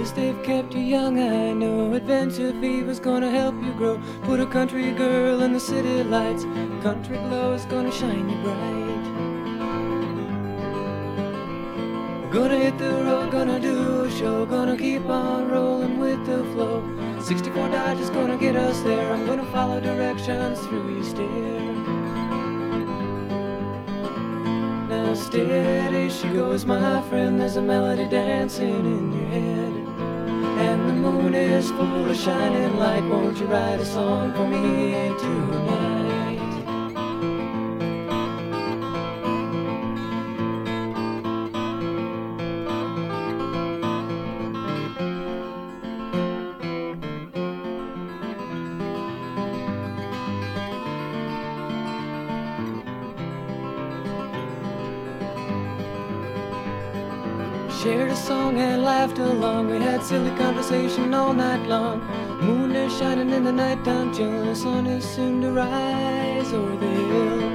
Yes, they've kept you young, I know. Adventure fever's gonna help you grow. Put a country girl in the city lights. Country glow is gonna shine you bright. Gonna hit the road, gonna do a show. Gonna keep on rolling with the flow. 64 Dodge is gonna get us there. I'm gonna follow directions through your stair. Now steady she goes, my friend. There's a melody dancing in your head, and the moon is full of shining light. Won't you write a song for me tonight? Shared a song and laughed along. We had silly conversation all night long. Moon is shining in the nighttime chill. The sun is soon to rise over the hill.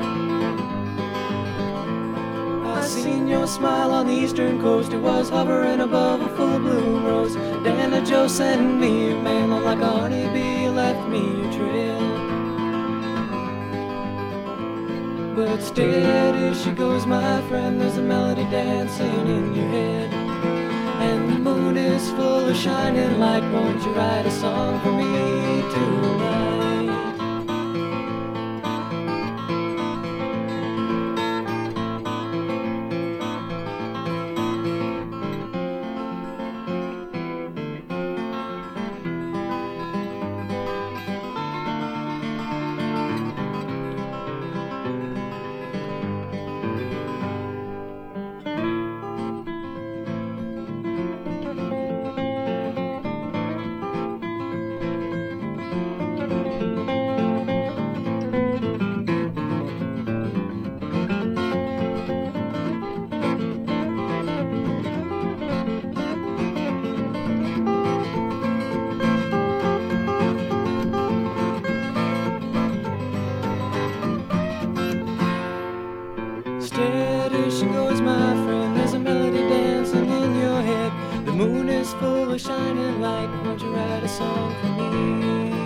I seen your smile on the eastern coast. It was hovering above a full bloom rose. Dana Joe sent me a mail, and like a honeybee left me a trail. But steady she goes, my friend. There's a melody dancing in your head, and the moon is full of shining light. Won't you write a song for me tonight? Steady she goes, my friend. There's a melody dancing in your head. The moon is full of shining light. Won't you write a song for me?